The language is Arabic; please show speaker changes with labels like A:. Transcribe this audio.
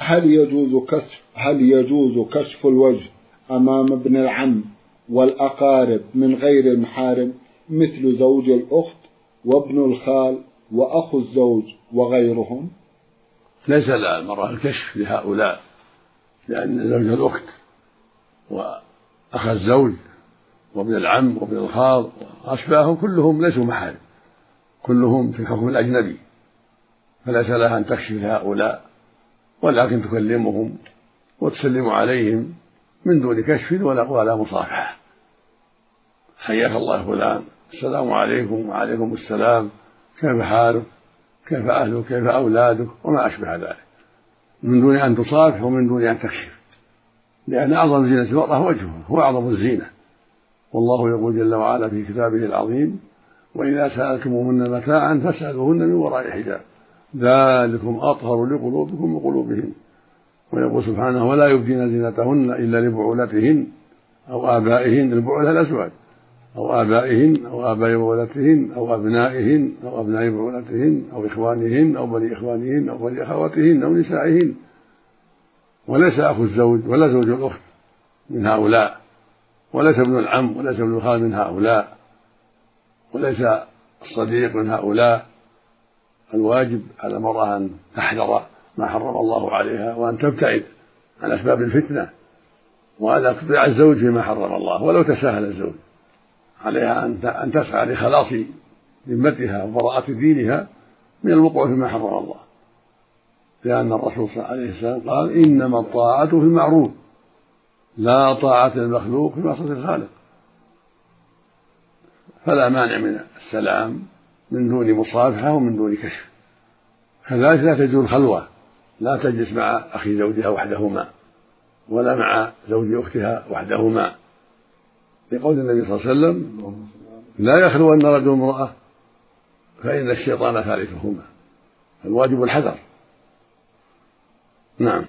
A: هل يجوز كشف الوجه أمام ابن العم والأقارب من غير المحارم مثل زوج الأخت وابن الخال وأخو الزوج وغيرهم؟
B: ليس على المرأة الكشف لهؤلاء، لأن زوج الأخت وأخ الزوج وابن العم وابن الخال وأشباههم كلهم ليسوا محارم، كلهم في حكم الأجنبي، فليس لها أن تكشف لهؤلاء، ولكن تكلمهم وتسلم عليهم من دون كشف ولا مصافحة. حياك الله فلان، السلام عليكم. وعليكم السلام، كيف حالك، كيف أهلك، كيف أولادك، وما أشبه ذلك، من دون أن تصافح ومن دون أن تكشف، لأن أعظم زينة المرأة وجهه، هو أعظم الزينة. والله يقول جل وعلا في كتابه العظيم: وإذا سألتموهن متاعا فاسألوهن من وراء حجاب ذلكم أطهر لقلوبكم وقلوبهن. ويقول سبحانه: ولا يبدين زينتهن إلا لبعولتهن أو آبائهن، البعولة الأزواج، أو آبائهن أو آباء بعولتهن أو أبنائهن أو أبناء بعولتهن أو إخوانهن أو بني إخوانهن أو بني أخواتهن أو نسائهن. وليس أخو الزوج ولا زوج الأخت من هؤلاء، وليس ابن العم وليس ابن الخال من هؤلاء، وليس الصديق من هؤلاء. الواجب على المرأة أن تحذر ما حرم الله عليها، وأن تبتعد عن أسباب الفتنة، وألا تطيع الزوج فيما حرم الله ولو تساهل الزوج. عليها أن تسعى لخلاص ذمتها وبراءة دينها من الوقوع فيما حرم الله، لأن الرسول صلى الله عليه وسلم قال: إنما الطاعة في المعروف، لا طاعة المخلوق في معصية الخالق. فلا مانع من السلام من دون مصافحة ومن دون كشف. كذلك لا تجوز الخلوة، لا تجلس مع أخي زوجها وحدهما ولا مع زوج أختها وحدهما، لقول النبي صلى الله عليه وسلم: لا يخلون رجل امرأة فإن الشيطان ثالثهما. الواجب الحذر. نعم.